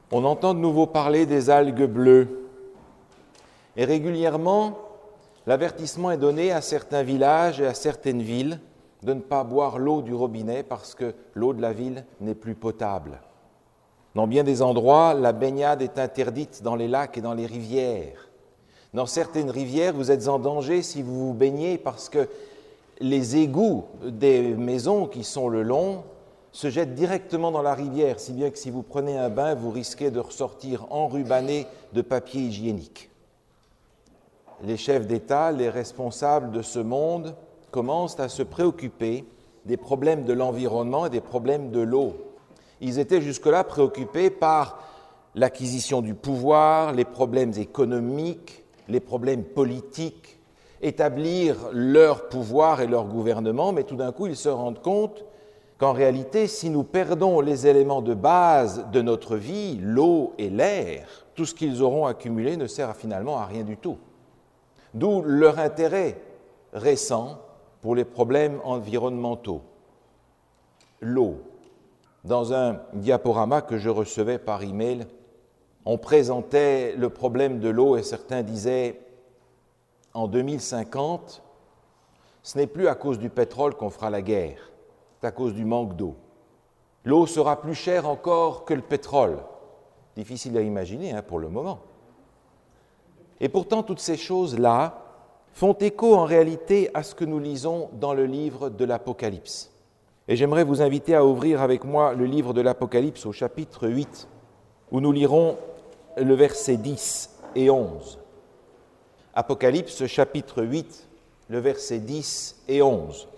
On entend de nouveau parler des algues bleues. Et régulièrement, l'avertissement est donné à certains villages et à certaines villes de ne pas boire l'eau du robinet parce que l'eau de la ville n'est plus potable. Dans bien des endroits, la baignade est interdite dans les lacs et dans les rivières. Dans certaines rivières, vous êtes en danger si vous vous baignez parce que les égouts des maisons qui sont le long se jettent directement dans la rivière, si bien que si vous prenez un bain, vous risquez de ressortir enrubanné de papier hygiénique. Les chefs d'État, les responsables de ce monde, commencent à se préoccuper des problèmes de l'environnement et des problèmes de l'eau. Ils étaient jusque-là préoccupés par l'acquisition du pouvoir, les problèmes économiques, les problèmes politiques, établir leur pouvoir et leur gouvernement, mais tout d'un coup, ils se rendent compte qu'en réalité, si nous perdons les éléments de base de notre vie, l'eau et l'air, tout ce qu'ils auront accumulé ne sert finalement à rien du tout. D'où leur intérêt récent pour les problèmes environnementaux. L'eau. Dans un diaporama que je recevais par email, on présentait le problème de l'eau et certains disaient « En 2050, ce n'est plus à cause du pétrole qu'on fera la guerre, c'est à cause du manque d'eau. L'eau sera plus chère encore que le pétrole. » Difficile à imaginer pour le moment. Et pourtant, toutes ces choses-là font écho en réalité à ce que nous lisons dans le livre de l'Apocalypse. Et j'aimerais vous inviter à ouvrir avec moi le livre de l'Apocalypse au chapitre 8, où nous lirons le verset 10 et 11. Apocalypse chapitre 8, le verset 10 et 11.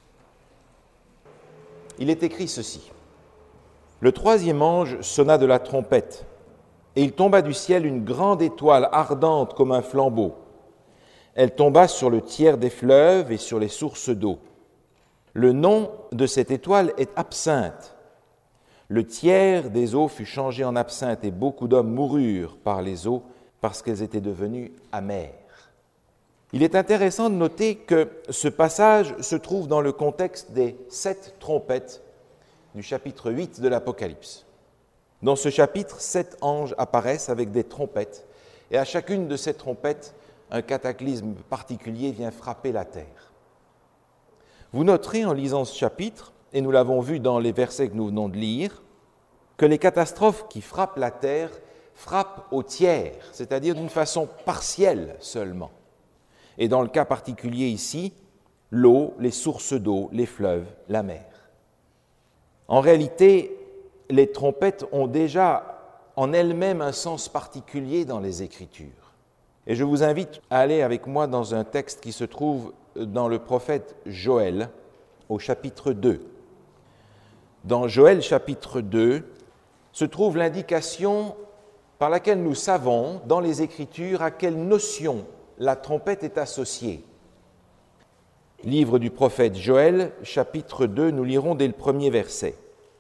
Il est écrit ceci. « Le troisième ange sonna de la trompette, et il tomba du ciel une grande étoile ardente comme un flambeau. Elle tomba sur le tiers des fleuves et sur les sources d'eau. Le nom de cette étoile est Absinthe. Le tiers des eaux fut changé en absinthe et beaucoup d'hommes moururent par les eaux parce qu'elles étaient devenues amères. » Il est intéressant de noter que ce passage se trouve dans le contexte des 7 trompettes du chapitre 8 de l'Apocalypse. Dans ce chapitre, 7 anges apparaissent avec des trompettes et à chacune de ces trompettes, un cataclysme particulier vient frapper la terre. Vous noterez en lisant ce chapitre, et nous l'avons vu dans les versets que nous venons de lire, que les catastrophes qui frappent la terre frappent au tiers, c'est-à-dire d'une façon partielle seulement. Et dans le cas particulier ici, l'eau, les sources d'eau, les fleuves, la mer. En réalité, les trompettes ont déjà en elles-mêmes un sens particulier dans les Écritures. Et je vous invite à aller avec moi dans un texte qui se trouve dans le prophète Joël, au chapitre 2. Dans Joël chapitre 2, se trouve l'indication par laquelle nous savons, dans les Écritures, à quelle notion la trompette est associée. Livre du prophète Joël, chapitre 2, nous lirons dès le premier verset.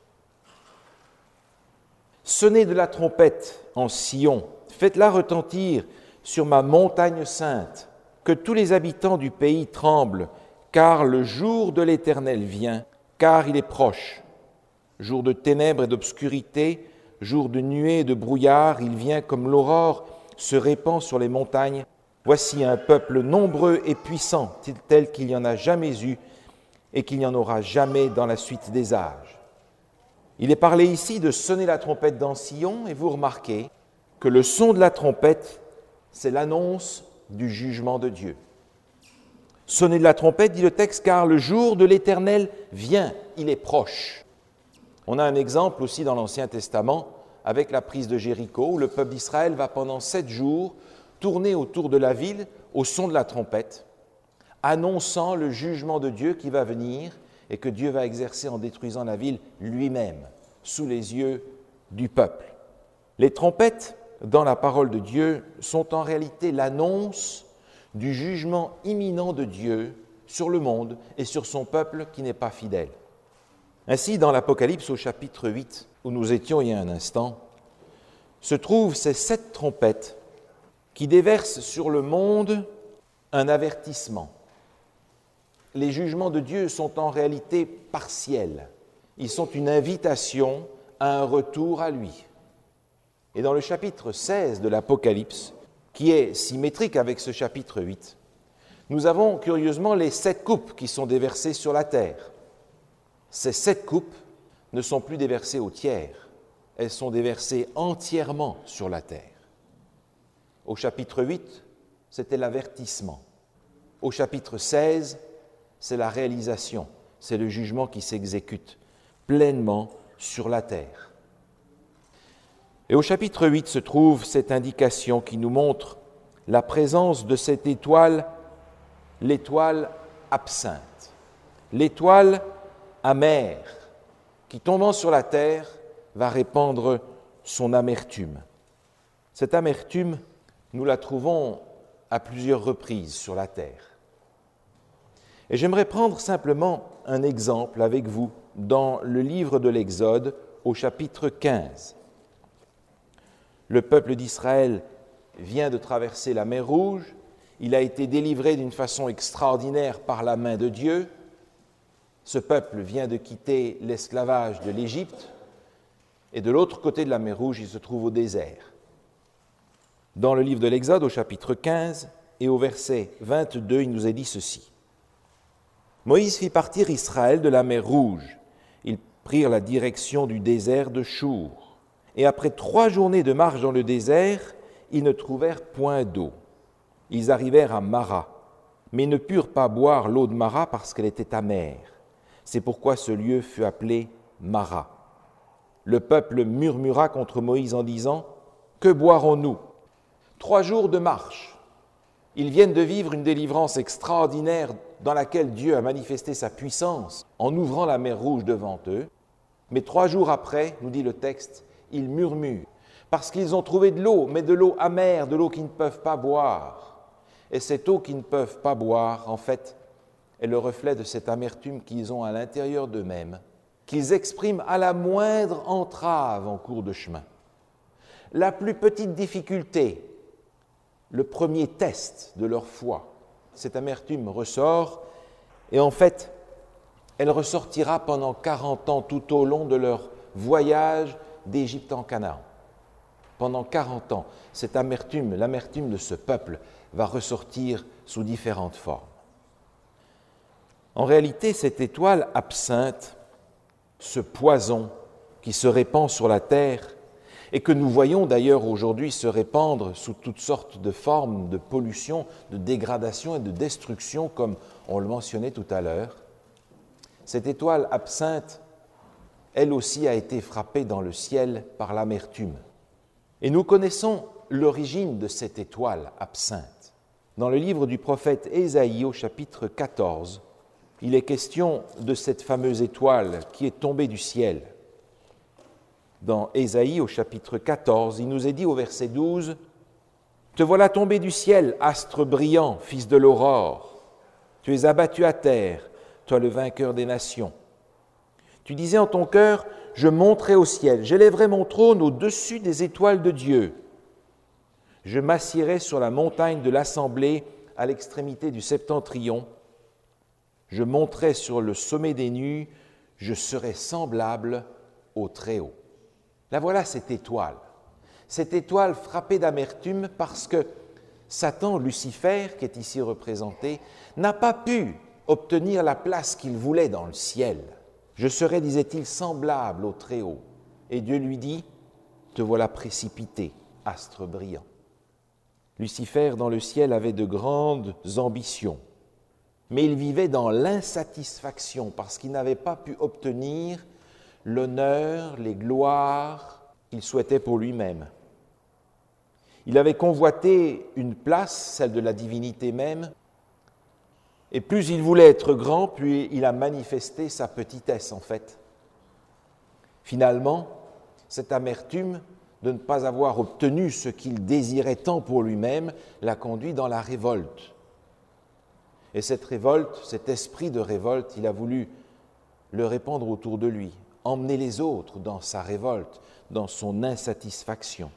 « Sonnez de la trompette en Sion, faites-la retentir sur ma montagne sainte, que tous les habitants du pays tremblent, car le jour de l'Éternel vient, car il est proche. Jour de ténèbres et d'obscurité, jour de nuées et de brouillard, il vient comme l'aurore se répand sur les montagnes. Voici un peuple nombreux et puissant, tel qu'il n'y en a jamais eu et qu'il n'y en aura jamais dans la suite des âges. » Il est parlé ici de sonner la trompette dans Sion, et vous remarquez que le son de la trompette, c'est l'annonce du jugement de Dieu. Sonnez de la trompette, dit le texte, car le jour de l'Éternel vient, il est proche. On a un exemple aussi dans l'Ancien Testament avec la prise de Jéricho, où le peuple d'Israël va pendant 7 jours tourner autour de la ville au son de la trompette, annonçant le jugement de Dieu qui va venir et que Dieu va exercer en détruisant la ville lui-même, sous les yeux du peuple. Les trompettes, dans la parole de Dieu, sont en réalité l'annonce du jugement imminent de Dieu sur le monde et sur son peuple qui n'est pas fidèle. Ainsi, dans l'Apocalypse au chapitre 8, où nous étions il y a un instant, se trouvent ces 7 trompettes qui déversent sur le monde un avertissement. Les jugements de Dieu sont en réalité partiels. Ils sont une invitation à un retour à lui. Et dans le chapitre 16 de l'Apocalypse, qui est symétrique avec ce chapitre 8, nous avons curieusement les 7 coupes qui sont déversées sur la terre. Ces 7 coupes ne sont plus déversées au tiers, elles sont déversées entièrement sur la terre. Au chapitre 8, c'était l'avertissement. Au chapitre 16, c'est la réalisation, c'est le jugement qui s'exécute pleinement sur la terre. Et au chapitre 8 se trouve cette indication qui nous montre la présence de cette étoile, l'étoile absinthe, l'étoile amère, qui tombant sur la terre va répandre son amertume. Cette amertume, nous la trouvons à plusieurs reprises sur la terre. Et j'aimerais prendre simplement un exemple avec vous dans le livre de l'Exode au chapitre 15. Le peuple d'Israël vient de traverser la mer Rouge, il a été délivré d'une façon extraordinaire par la main de Dieu. Ce peuple vient de quitter l'esclavage de l'Égypte et de l'autre côté de la mer Rouge, il se trouve au désert. Dans le livre de l'Exode, au chapitre 15 et au verset 22, il nous est dit ceci. Moïse fit partir Israël de la mer Rouge. Ils prirent la direction du désert de Chour. Et après 3 journées de marche dans le désert, ils ne trouvèrent point d'eau. Ils arrivèrent à Mara, mais ne purent pas boire l'eau de Mara parce qu'elle était amère. C'est pourquoi ce lieu fut appelé Mara. Le peuple murmura contre Moïse en disant « Que boirons-nous » 3 jours de marche. Ils viennent de vivre une délivrance extraordinaire dans laquelle Dieu a manifesté sa puissance en ouvrant la mer Rouge devant eux. Mais 3 jours après, nous dit le texte, ils murmurent parce qu'ils ont trouvé de l'eau, mais de l'eau amère, de l'eau qu'ils ne peuvent pas boire. Et cette eau qu'ils ne peuvent pas boire, en fait, est le reflet de cette amertume qu'ils ont à l'intérieur d'eux-mêmes, qu'ils expriment à la moindre entrave en cours de chemin. La plus petite difficulté, le premier test de leur foi, cette amertume ressort et en fait, elle ressortira pendant 40 ans tout au long de leur voyage d'Égypte en Canaan. Pendant 40 ans, cette amertume, l'amertume de ce peuple va ressortir sous différentes formes. En réalité, cette étoile absinthe, ce poison qui se répand sur la terre et que nous voyons d'ailleurs aujourd'hui se répandre sous toutes sortes de formes de pollution, de dégradation et de destruction, comme on le mentionnait tout à l'heure. Cette étoile absinthe, elle aussi a été frappée dans le ciel par l'amertume. Et nous connaissons l'origine de cette étoile absinthe. Dans le livre du prophète Ésaïe au chapitre 14, il est question de cette fameuse étoile qui est tombée du ciel. Dans Ésaïe au chapitre 14, il nous est dit au verset 12 « Te voilà tombé du ciel, astre brillant, fils de l'aurore. Tu es abattu à terre, toi le vainqueur des nations. Tu disais en ton cœur, je monterai au ciel, j'élèverai mon trône au-dessus des étoiles de Dieu. Je m'assiérai sur la montagne de l'assemblée à l'extrémité du septentrion. Je monterai sur le sommet des nues, je serai semblable au Très-Haut. » La voilà cette étoile frappée d'amertume parce que Satan, Lucifer, qui est ici représenté, n'a pas pu obtenir la place qu'il voulait dans le ciel. Je serai, disait-il, semblable au Très-Haut. Et Dieu lui dit, te voilà précipité, astre brillant. Lucifer, dans le ciel, avait de grandes ambitions, mais il vivait dans l'insatisfaction parce qu'il n'avait pas pu obtenir l'honneur, les gloires qu'il souhaitait pour lui-même. Il avait convoité une place, celle de la divinité même, et plus il voulait être grand, plus il a manifesté sa petitesse en fait. Finalement, cette amertume de ne pas avoir obtenu ce qu'il désirait tant pour lui-même l'a conduit dans la révolte. Et cette révolte, cet esprit de révolte, il a voulu le répandre autour de lui, emmener les autres dans sa révolte, dans son insatisfaction.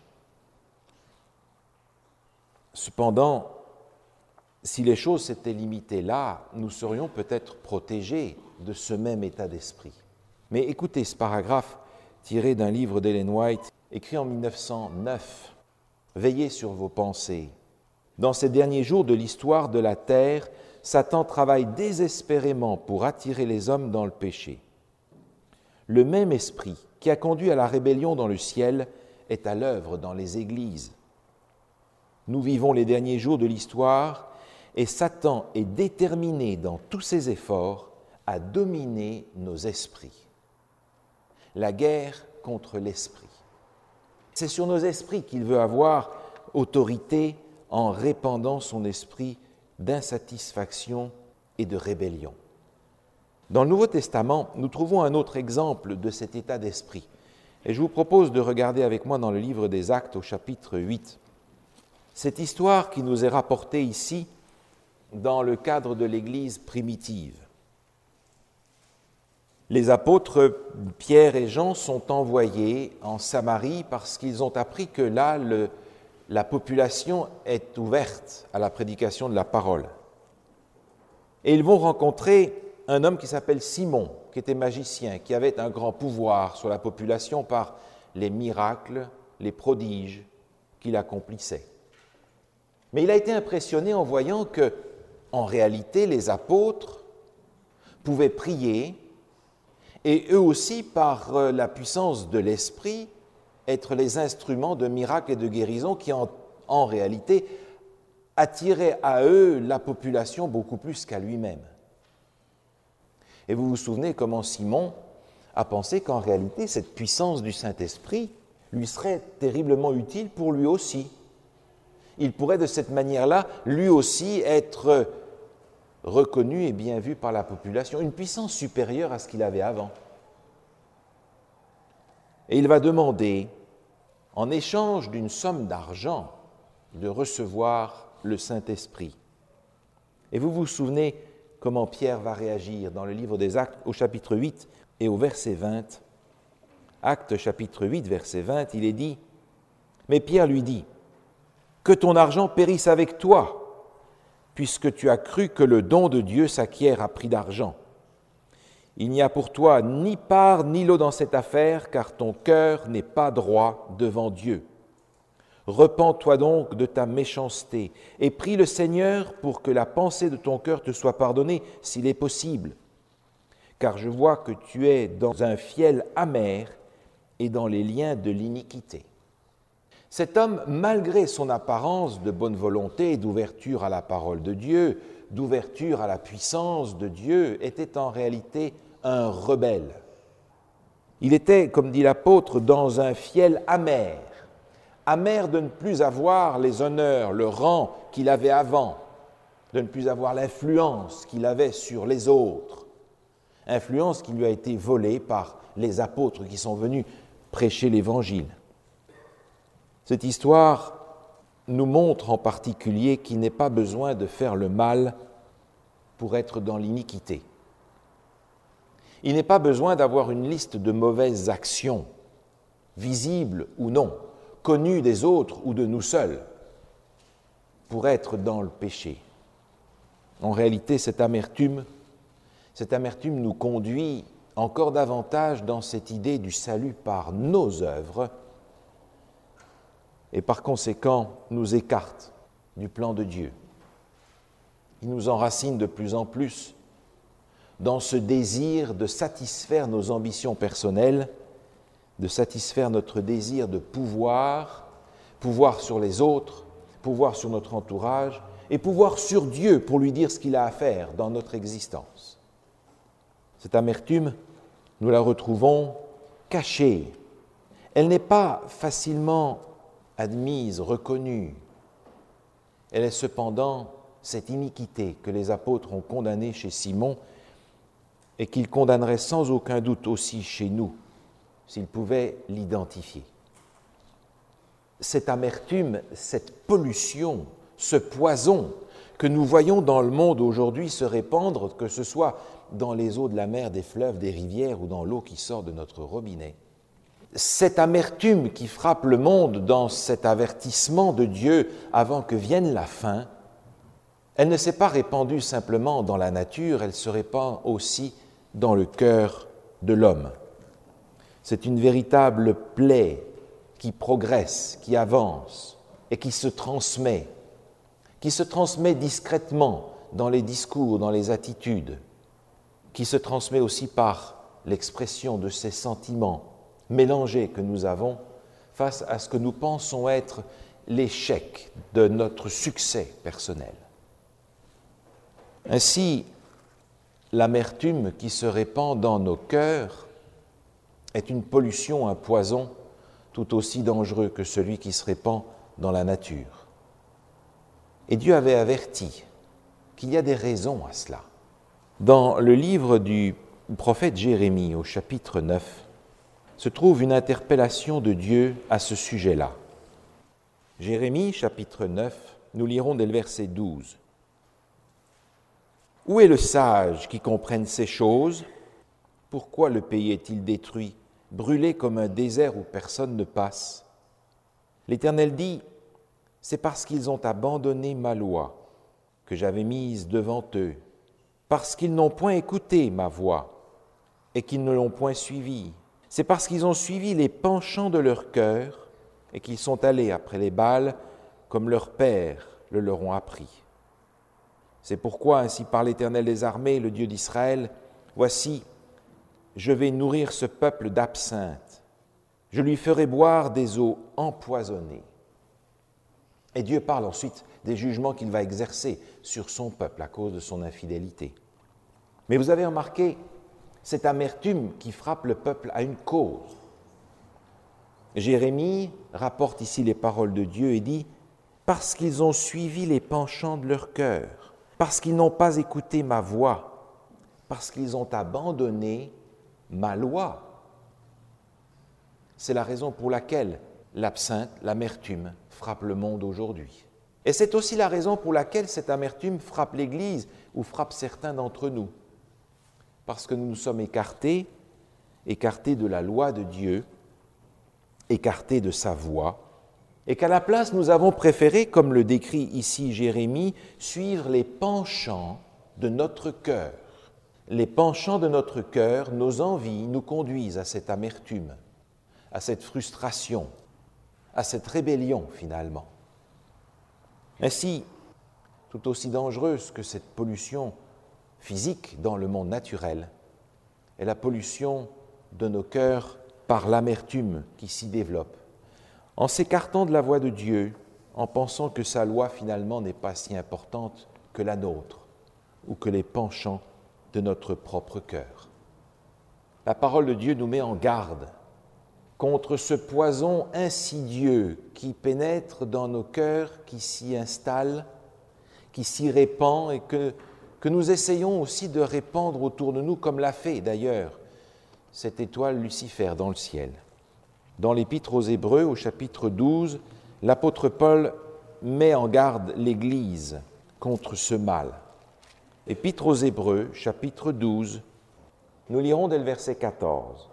Cependant, si les choses s'étaient limitées là, nous serions peut-être protégés de ce même état d'esprit. Mais écoutez ce paragraphe tiré d'un livre d'Ellen White, écrit en 1909. « Veillez sur vos pensées. Dans ces derniers jours de l'histoire de la terre, Satan travaille désespérément pour attirer les hommes dans le péché. Le même esprit qui a conduit à la rébellion dans le ciel est à l'œuvre dans les églises. Nous vivons les derniers jours de l'histoire et Satan est déterminé dans tous ses efforts à dominer nos esprits. La guerre contre l'esprit. C'est sur nos esprits qu'il veut avoir autorité en répandant son esprit d'insatisfaction et de rébellion. Dans le Nouveau Testament, nous trouvons un autre exemple de cet état d'esprit. Et je vous propose de regarder avec moi dans le livre des Actes au chapitre 8. Cette histoire qui nous est rapportée ici dans le cadre de l'Église primitive. Les apôtres Pierre et Jean sont envoyés en Samarie parce qu'ils ont appris que là, la population est ouverte à la prédication de la parole. Et ils vont rencontrer un homme qui s'appelle Simon, qui était magicien, qui avait un grand pouvoir sur la population par les miracles, les prodiges qu'il accomplissait. Mais il a été impressionné en voyant que, en réalité, les apôtres pouvaient prier et eux aussi, par la puissance de l'esprit, être les instruments de miracles et de guérison qui, en réalité, attiraient à eux la population beaucoup plus qu'à lui-même. Et vous vous souvenez comment Simon a pensé qu'en réalité, cette puissance du Saint-Esprit lui serait terriblement utile pour lui aussi. Il pourrait de cette manière-là, lui aussi, être reconnu et bien vu par la population, une puissance supérieure à ce qu'il avait avant. Et il va demander, en échange d'une somme d'argent, de recevoir le Saint-Esprit. Et vous vous souvenez comment Pierre va réagir dans le livre des Actes au chapitre 8 et au verset 20. Actes chapitre 8, verset 20, il est dit, « Mais Pierre lui dit, « Que ton argent périsse avec toi, puisque tu as cru que le don de Dieu s'acquiert à prix d'argent. Il n'y a pour toi ni part ni lot dans cette affaire, car ton cœur n'est pas droit devant Dieu. Repens-toi donc de ta méchanceté et prie le Seigneur pour que la pensée de ton cœur te soit pardonnée s'il est possible. Car je vois que tu es dans un fiel amer et dans les liens de l'iniquité. » Cet homme, malgré son apparence de bonne volonté et d'ouverture à la parole de Dieu, d'ouverture à la puissance de Dieu, était en réalité un rebelle. Il était, comme dit l'apôtre, dans un fiel amer, amer de ne plus avoir les honneurs, le rang qu'il avait avant, de ne plus avoir l'influence qu'il avait sur les autres, influence qui lui a été volée par les apôtres qui sont venus prêcher l'Évangile. Cette histoire nous montre en particulier qu'il n'est pas besoin de faire le mal pour être dans l'iniquité. Il n'est pas besoin d'avoir une liste de mauvaises actions, visibles ou non, connues des autres ou de nous seuls, pour être dans le péché. En réalité, cette amertume nous conduit encore davantage dans cette idée du salut par nos œuvres, et par conséquent nous écarte du plan de Dieu. Il nous enracine de plus en plus dans ce désir de satisfaire nos ambitions personnelles, de satisfaire notre désir de pouvoir sur les autres, pouvoir sur notre entourage et pouvoir sur Dieu pour lui dire ce qu'il a à faire dans notre existence. Cette amertume, nous la retrouvons cachée. Elle n'est pas facilement admise, reconnue. Elle est cependant cette iniquité que les apôtres ont condamnée chez Simon et qu'ils condamneraient sans aucun doute aussi chez nous, s'ils pouvaient l'identifier. Cette amertume, cette pollution, ce poison que nous voyons dans le monde aujourd'hui se répandre, que ce soit dans les eaux de la mer, des fleuves, des rivières ou dans l'eau qui sort de notre robinet, cette amertume qui frappe le monde dans cet avertissement de Dieu avant que vienne la fin, elle ne s'est pas répandue simplement dans la nature, elle se répand aussi dans le cœur de l'homme. C'est une véritable plaie qui progresse, qui avance et qui se transmet discrètement dans les discours, dans les attitudes, qui se transmet aussi par l'expression de ces sentiments mélangés que nous avons face à ce que nous pensons être l'échec de notre succès personnel. Ainsi, l'amertume qui se répand dans nos cœurs est une pollution, un poison tout aussi dangereux que celui qui se répand dans la nature. Et Dieu avait averti qu'il y a des raisons à cela. Dans le livre du prophète Jérémie, au chapitre 9, se trouve une interpellation de Dieu à ce sujet-là. Jérémie, chapitre 9, nous lirons dès le verset 12. « Où est le sage qui comprenne ces choses? Pourquoi le pays est-il détruit, brûlé comme un désert où personne ne passe? L'Éternel dit, c'est parce qu'ils ont abandonné ma loi que j'avais mise devant eux, parce qu'ils n'ont point écouté ma voix et qu'ils ne l'ont point suivie. C'est parce qu'ils ont suivi les penchants de leur cœur et qu'ils sont allés après les Baals comme leurs pères le leur ont appris. C'est pourquoi, ainsi parle l'Éternel des armées, le Dieu d'Israël, voici, je vais nourrir ce peuple d'absinthe, je lui ferai boire des eaux empoisonnées. » Et Dieu parle ensuite des jugements qu'il va exercer sur son peuple à cause de son infidélité. Mais vous avez remarqué cette amertume qui frappe le peuple à une cause. Jérémie rapporte ici les paroles de Dieu et dit « Parce qu'ils ont suivi les penchants de leur cœur, parce qu'ils n'ont pas écouté ma voix, parce qu'ils ont abandonné ma loi. » C'est la raison pour laquelle l'absinthe, l'amertume, frappe le monde aujourd'hui. Et c'est aussi la raison pour laquelle cette amertume frappe l'Église ou frappe certains d'entre nous. Parce que nous nous sommes écartés de la loi de Dieu, écartés de sa voix, et qu'à la place nous avons préféré, comme le décrit ici Jérémie, suivre les penchants de notre cœur. Les penchants de notre cœur, nos envies, nous conduisent à cette amertume, à cette frustration, à cette rébellion finalement. Ainsi, tout aussi dangereuse que cette pollution physique dans le monde naturel est la pollution de nos cœurs par l'amertume qui s'y développe, en s'écartant de la voie de Dieu, en pensant que sa loi finalement n'est pas si importante que la nôtre ou que les penchants de notre propre cœur. La parole de Dieu nous met en garde contre ce poison insidieux qui pénètre dans nos cœurs, qui s'y installe, qui s'y répand et que nous essayons aussi de répandre autour de nous, comme l'a fait d'ailleurs cette étoile Lucifer dans le ciel. Dans l'Épître aux Hébreux, au chapitre 12, l'apôtre Paul met en garde l'Église contre ce mal. Épître aux Hébreux, chapitre 12, nous lirons dès le verset 14.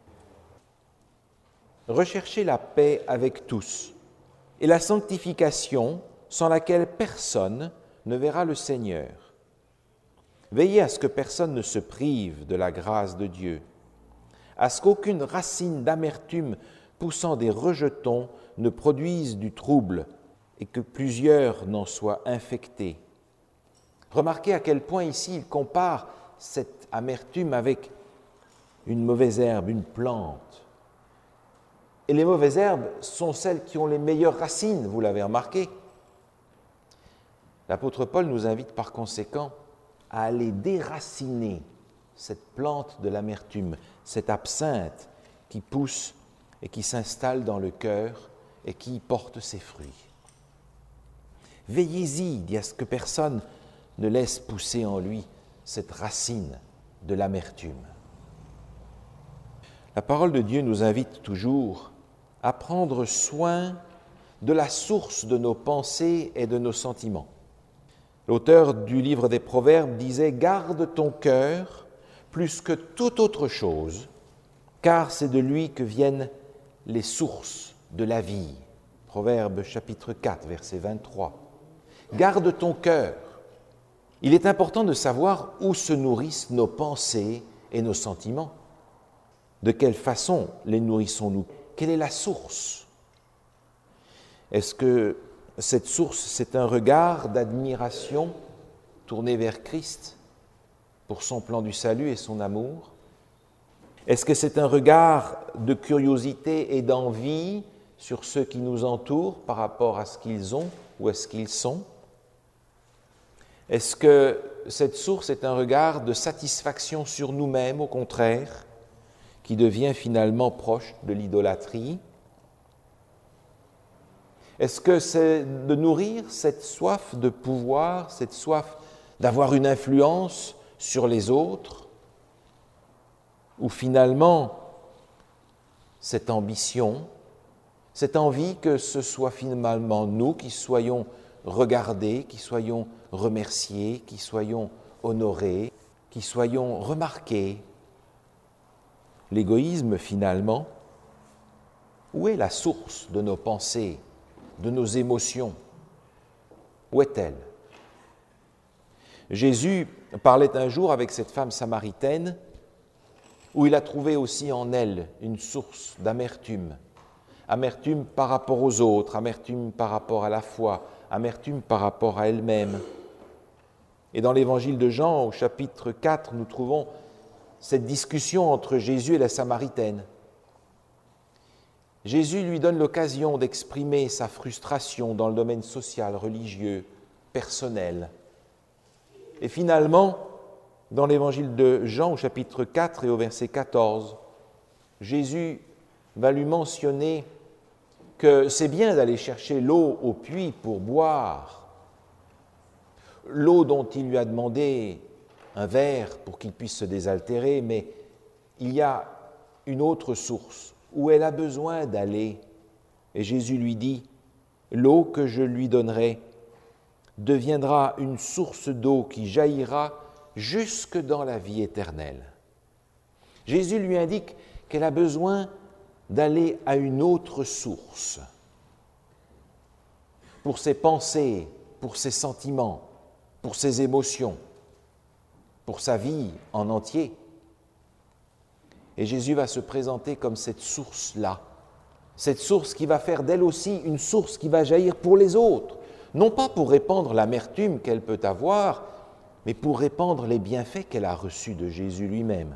« Recherchez la paix avec tous et la sanctification sans laquelle personne ne verra le Seigneur. Veillez à ce que personne ne se prive de la grâce de Dieu, à ce qu'aucune racine d'amertume poussant des rejetons ne produise du trouble et que plusieurs n'en soient infectés. » Remarquez à quel point ici il compare cette amertume avec une mauvaise herbe, une plante. Et les mauvaises herbes sont celles qui ont les meilleures racines, vous l'avez remarqué. L'apôtre Paul nous invite par conséquent à aller déraciner cette plante de l'amertume, cette absinthe qui pousse et qui s'installe dans le cœur et qui porte ses fruits. Veillez-y, dit à ce que personne ne laisse pousser en lui cette racine de l'amertume. La parole de Dieu nous invite toujours à prendre soin de la source de nos pensées et de nos sentiments. L'auteur du livre des Proverbes disait « Garde ton cœur plus que toute autre chose, car c'est de lui que viennent les sources de la vie. » Proverbes chapitre 4, verset 23. « Garde ton cœur. » Il est important de savoir où se nourrissent nos pensées et nos sentiments. De quelle façon les nourrissons-nous? Quelle est la source? Est-ce que cette source, c'est un regard d'admiration tourné vers Christ pour son plan du salut et son amour? Est-ce que c'est un regard de curiosité et d'envie sur ceux qui nous entourent par rapport à ce qu'ils ont ou à ce qu'ils sont? Est-ce que cette source est un regard de satisfaction sur nous-mêmes, au contraire, qui devient finalement proche de l'idolâtrie? Est-ce que c'est de nourrir cette soif de pouvoir, cette soif d'avoir une influence sur les autres, ou finalement cette ambition, cette envie que ce soit finalement nous qui soyons regardés, qui soyons remerciés, qui soyons honorés, qui soyons remarqués? L'égoïsme, finalement, où est la source de nos pensées, de nos émotions? Où est-elle? Jésus parlait un jour avec cette femme samaritaine où il a trouvé aussi en elle une source d'amertume. Amertume par rapport aux autres, amertume par rapport à la foi, amertume par rapport à elle-même. Et dans l'évangile de Jean, au chapitre 4, nous trouvons cette discussion entre Jésus et la Samaritaine. Jésus lui donne l'occasion d'exprimer sa frustration dans le domaine social, religieux, personnel. Et finalement, dans l'évangile de Jean, au chapitre 4 et au verset 14, Jésus va lui mentionner que c'est bien d'aller chercher l'eau au puits pour boire, l'eau dont il lui a demandé un verre pour qu'il puisse se désaltérer, mais il y a une autre source où elle a besoin d'aller. Et Jésus lui dit, l'eau que je lui donnerai deviendra une source d'eau qui jaillira jusque dans la vie éternelle. Jésus lui indique qu'elle a besoin d'aller à une autre source pour ses pensées, pour ses sentiments, pour ses émotions, pour sa vie en entier. Et Jésus va se présenter comme cette source-là, cette source qui va faire d'elle aussi une source qui va jaillir pour les autres, non pas pour répandre l'amertume qu'elle peut avoir, mais pour répandre les bienfaits qu'elle a reçus de Jésus lui-même.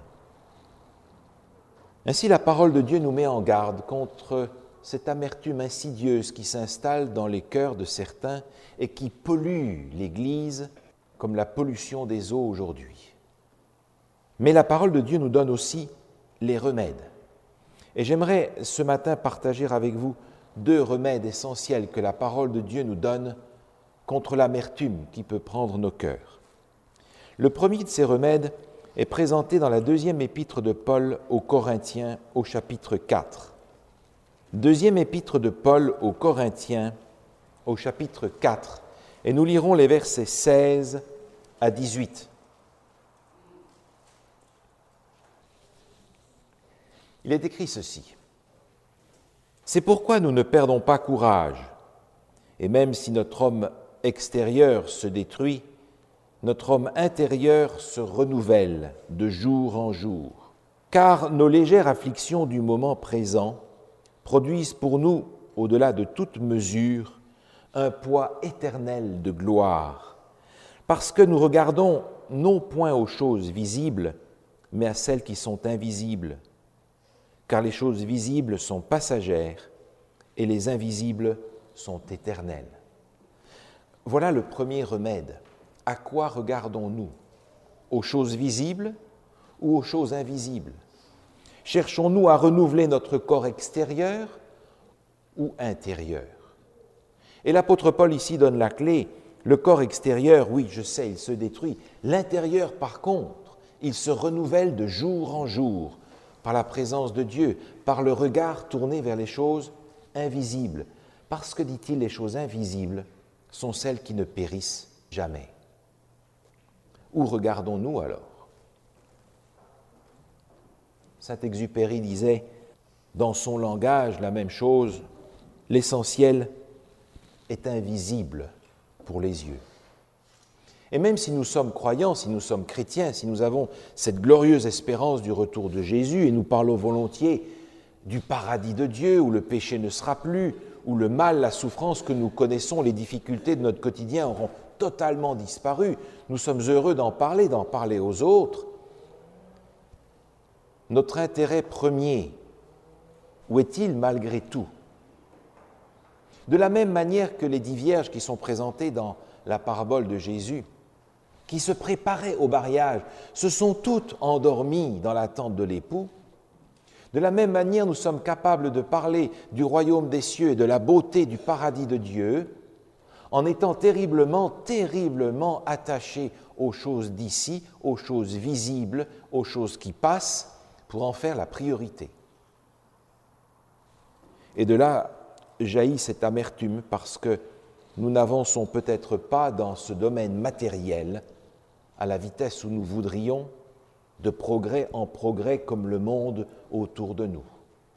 Ainsi, la parole de Dieu nous met en garde contre cette amertume insidieuse qui s'installe dans les cœurs de certains et qui pollue l'Église comme la pollution des eaux aujourd'hui. Mais la parole de Dieu nous donne aussi les remèdes. Et j'aimerais ce matin partager avec vous 2 remèdes essentiels que la parole de Dieu nous donne contre l'amertume qui peut prendre nos cœurs. Le premier de ces remèdes est présenté dans la 2e épître de Paul aux Corinthiens au chapitre 4. 2e épître de Paul aux Corinthiens au chapitre 4. Et nous lirons les versets 16 à 18. Il est écrit ceci. « C'est pourquoi nous ne perdons pas courage, et même si notre homme extérieur se détruit, notre homme intérieur se renouvelle de jour en jour. Car nos légères afflictions du moment présent produisent pour nous, au-delà de toute mesure, un poids éternel de gloire, parce que nous regardons non point aux choses visibles, mais à celles qui sont invisibles. Car les choses visibles sont passagères et les invisibles sont éternelles. » Voilà le premier remède. À quoi regardons-nous? Aux choses visibles ou aux choses invisibles? Cherchons-nous à renouveler notre corps extérieur ou intérieur? Et l'apôtre Paul ici donne la clé. Le corps extérieur, oui, je sais, il se détruit. L'intérieur, par contre, il se renouvelle de jour en jour par la présence de Dieu, par le regard tourné vers les choses invisibles. Parce que, dit-il, les choses invisibles sont celles qui ne périssent jamais. Où regardons-nous alors? Saint-Exupéry disait dans son langage la même chose, l'essentiel est invisible pour les yeux. Et même si nous sommes croyants, si nous sommes chrétiens, si nous avons cette glorieuse espérance du retour de Jésus, et nous parlons volontiers du paradis de Dieu, où le péché ne sera plus, où le mal, la souffrance que nous connaissons, les difficultés de notre quotidien auront totalement disparu, nous sommes heureux d'en parler aux autres. Notre intérêt premier, où est-il malgré tout? De la même manière que les 10 vierges qui sont présentées dans la parabole de Jésus, qui se préparaient au mariage, se sont toutes endormies dans l'attente de l'époux. De la même manière, nous sommes capables de parler du royaume des cieux et de la beauté du paradis de Dieu en étant terriblement, terriblement attachés aux choses d'ici, aux choses visibles, aux choses qui passent, pour en faire la priorité. Et de là jaillit cette amertume parce que nous n'avançons peut-être pas dans ce domaine matériel à la vitesse où nous voudrions, de progrès en progrès comme le monde autour de nous.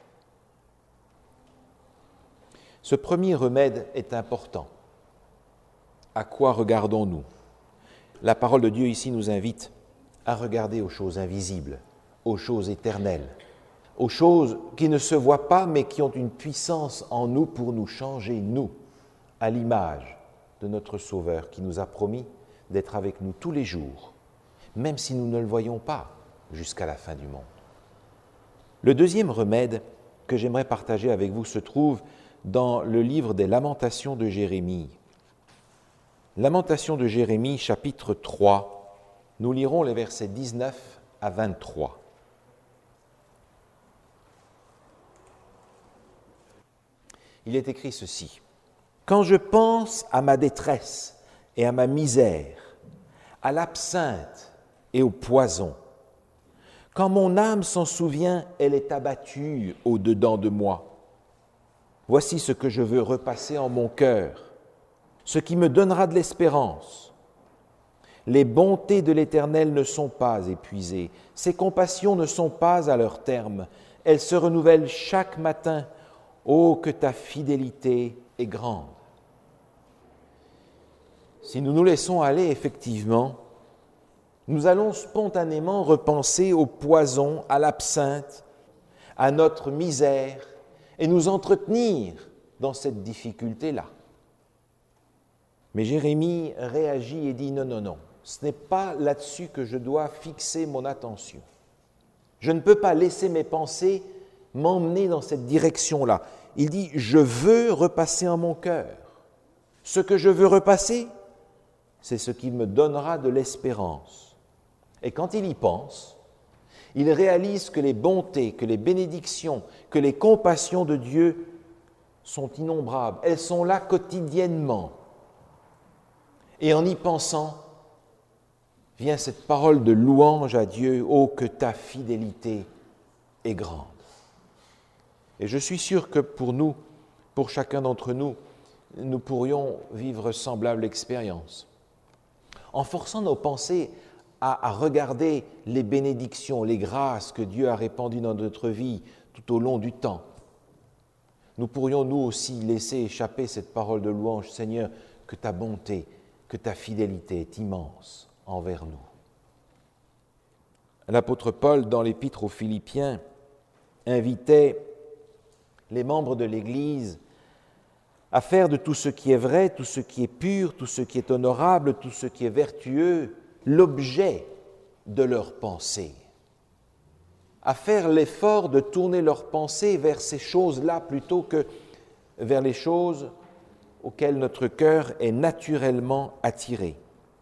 Ce premier remède est important. À quoi regardons-nous? La parole de Dieu ici nous invite à regarder aux choses invisibles, aux choses éternelles, aux choses qui ne se voient pas mais qui ont une puissance en nous pour nous changer, nous, à l'image de notre Sauveur qui nous a promis d'être avec nous tous les jours, même si nous ne le voyons pas jusqu'à la fin du monde. Le deuxième remède que j'aimerais partager avec vous se trouve dans le livre des Lamentations de Jérémie. Lamentations de Jérémie, chapitre 3, nous lirons les versets 19 à 23. Il est écrit ceci: « Quand je pense à ma détresse et à ma misère, à l'absinthe et au poison, quand mon âme s'en souvient, elle est abattue au-dedans de moi. Voici ce que je veux repasser en mon cœur, ce qui me donnera de l'espérance. Les bontés de l'Éternel ne sont pas épuisées, ses compassions ne sont pas à leur terme, elles se renouvellent chaque matin. Oh, que ta fidélité est grande. » Si nous nous laissons aller, effectivement, nous allons spontanément repenser au poison, à l'absinthe, à notre misère, et nous entretenir dans cette difficulté-là. Mais Jérémie réagit et dit « Non, non, non, ce n'est pas là-dessus que je dois fixer mon attention. Je ne peux pas laisser mes pensées m'emmener dans cette direction-là. » Il dit « Je veux repasser en mon cœur. Ce que je veux repasser, c'est ce qui me donnera de l'espérance. » Et quand il y pense, il réalise que les bontés, que les bénédictions, que les compassions de Dieu sont innombrables. Elles sont là quotidiennement. Et en y pensant, vient cette parole de louange à Dieu, « Oh, que ta fidélité est grande !» Et je suis sûr que pour nous, pour chacun d'entre nous, nous pourrions vivre semblable expérience. En forçant nos pensées à regarder les bénédictions, les grâces que Dieu a répandues dans notre vie tout au long du temps, nous pourrions nous aussi laisser échapper cette parole de louange, « Seigneur, que ta bonté, que ta fidélité est immense envers nous. » L'apôtre Paul, dans l'Épître aux Philippiens, invitait les membres de l'Église à faire de tout ce qui est vrai, tout ce qui est pur, tout ce qui est honorable, tout ce qui est vertueux, l'objet de leurs pensées. À faire l'effort de tourner leurs pensées vers ces choses-là plutôt que vers les choses auxquelles notre cœur est naturellement attiré.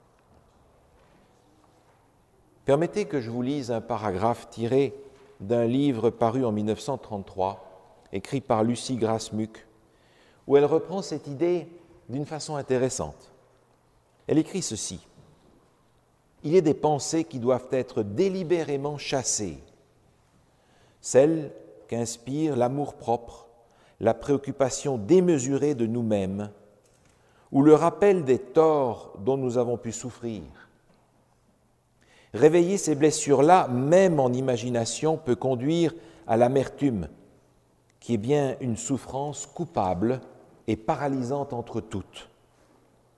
Permettez que je vous lise un paragraphe tiré d'un livre paru en 1933, écrit par Lucy Grasmuck, où elle reprend cette idée d'une façon intéressante. Elle écrit ceci: « Il y a des pensées qui doivent être délibérément chassées, celles qu'inspire l'amour-propre, la préoccupation démesurée de nous-mêmes, ou le rappel des torts dont nous avons pu souffrir. Réveiller ces blessures-là, même en imagination, peut conduire à l'amertume, qui est bien une souffrance coupable et paralysante entre toutes.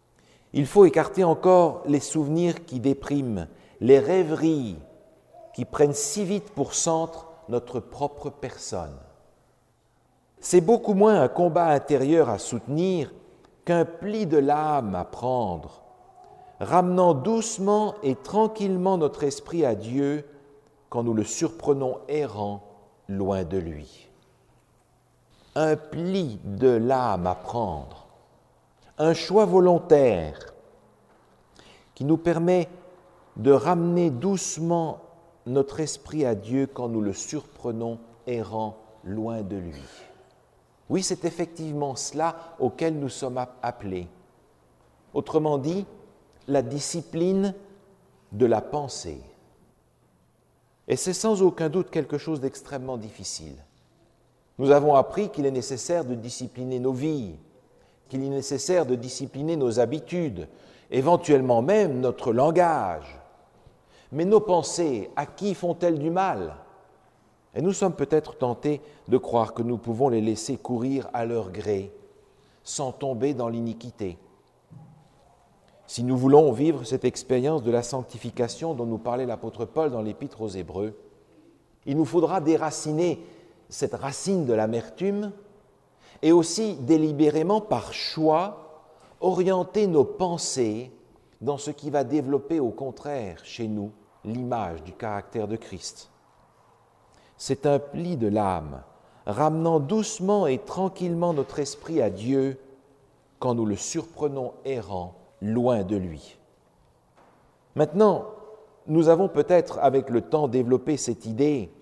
Il faut écarter encore les souvenirs qui dépriment, les rêveries qui prennent si vite pour centre notre propre personne. C'est beaucoup moins un combat intérieur à soutenir qu'un pli de l'âme à prendre, ramenant doucement et tranquillement notre esprit à Dieu quand nous le surprenons errant loin de lui. Un pli de l'âme à prendre, un choix volontaire qui nous permet de ramener doucement notre esprit à Dieu quand nous le surprenons errant loin de lui. Oui, c'est effectivement cela auquel nous sommes appelés. Autrement dit, la discipline de la pensée. Et c'est sans aucun doute quelque chose d'extrêmement difficile. Nous avons appris qu'il est nécessaire de discipliner nos vies, qu'il est nécessaire de discipliner nos habitudes, éventuellement même notre langage. Mais nos pensées, à qui font-elles du mal ? Et nous sommes peut-être tentés de croire que nous pouvons les laisser courir à leur gré, sans tomber dans l'iniquité. Si nous voulons vivre cette expérience de la sanctification dont nous parlait l'apôtre Paul dans l'Épître aux Hébreux, il nous faudra déraciner cette racine de l'amertume et aussi délibérément, par choix, orienter nos pensées dans ce qui va développer au contraire chez nous l'image du caractère de Christ. C'est un pli de l'âme, ramenant doucement et tranquillement notre esprit à Dieu quand nous le surprenons errant loin de lui. Maintenant, nous avons peut-être avec le temps développé cette idée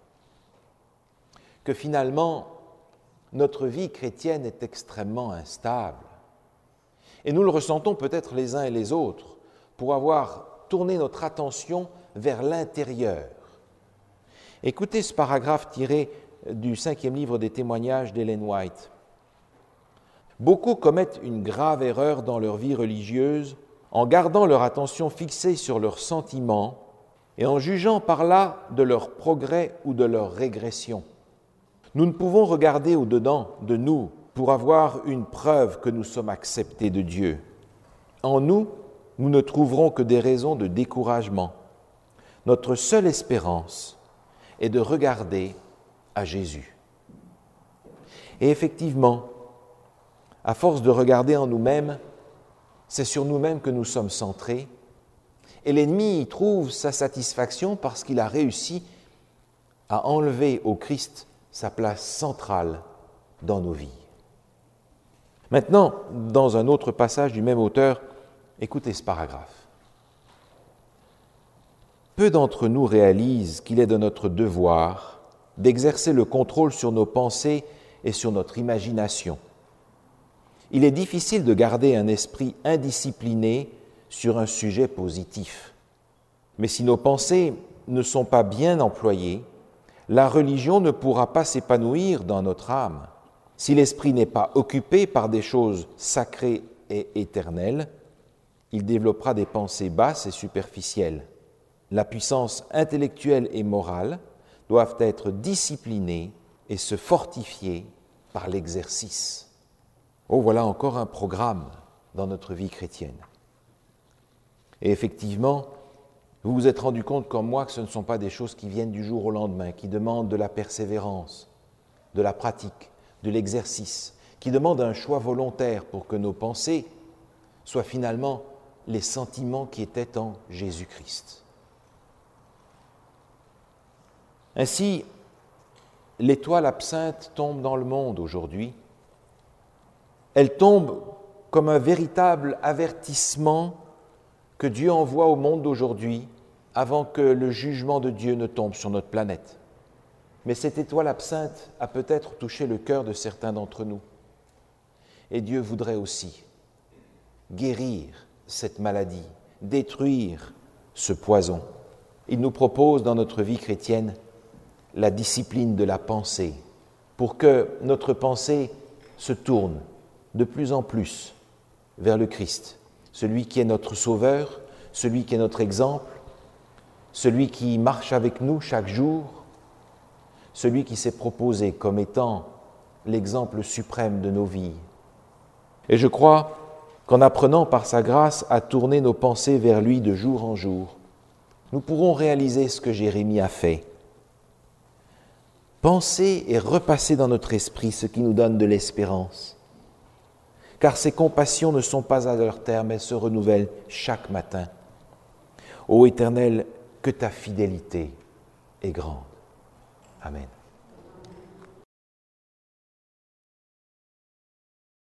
que finalement, notre vie chrétienne est extrêmement instable. Et nous le ressentons peut-être les uns et les autres pour avoir tourné notre attention vers l'intérieur. Écoutez ce paragraphe tiré du 5e livre des témoignages d'Ellen White. Beaucoup commettent une grave erreur dans leur vie religieuse en gardant leur attention fixée sur leurs sentiments et en jugeant par là de leur progrès ou de leur régression. Nous ne pouvons regarder au-dedans de nous pour avoir une preuve que nous sommes acceptés de Dieu. En nous, nous ne trouverons que des raisons de découragement. Notre seule espérance est de regarder à Jésus. Et effectivement, à force de regarder en nous-mêmes, c'est sur nous-mêmes que nous sommes centrés, et l'ennemi y trouve sa satisfaction parce qu'il a réussi à enlever au Christ sa place centrale dans nos vies. Maintenant, dans un autre passage du même auteur, écoutez ce paragraphe. Peu d'entre nous réalisent qu'il est de notre devoir d'exercer le contrôle sur nos pensées et sur notre imagination. Il est difficile de garder un esprit indiscipliné sur un sujet positif. Mais si nos pensées ne sont pas bien employées, la religion ne pourra pas s'épanouir dans notre âme. Si l'esprit n'est pas occupé par des choses sacrées et éternelles, il développera des pensées basses et superficielles. La puissance intellectuelle et morale doivent être disciplinées et se fortifier par l'exercice. Oh, voilà encore un programme dans notre vie chrétienne. Et effectivement, vous vous êtes rendu compte comme moi que ce ne sont pas des choses qui viennent du jour au lendemain, qui demandent de la persévérance, de la pratique, de l'exercice, qui demandent un choix volontaire pour que nos pensées soient finalement les sentiments qui étaient en Jésus-Christ. Ainsi, l'étoile absinthe tombe dans le monde aujourd'hui. Elle tombe comme un véritable avertissement que Dieu envoie au monde d'aujourd'hui avant que le jugement de Dieu ne tombe sur notre planète. Mais cette étoile absinthe a peut-être touché le cœur de certains d'entre nous. Et Dieu voudrait aussi guérir cette maladie, détruire ce poison. Il nous propose dans notre vie chrétienne la discipline de la pensée pour que notre pensée se tourne de plus en plus vers le Christ, celui qui est notre Sauveur, celui qui est notre exemple, celui qui marche avec nous chaque jour, celui qui s'est proposé comme étant l'exemple suprême de nos vies. Et je crois qu'en apprenant par sa grâce à tourner nos pensées vers lui de jour en jour, nous pourrons réaliser ce que Jérémie a fait. Penser et repasser dans notre esprit ce qui nous donne de l'espérance. Car ces compassions ne sont pas à leur terme, elles se renouvellent chaque matin. Ô Éternel, que ta fidélité est grande. Amen.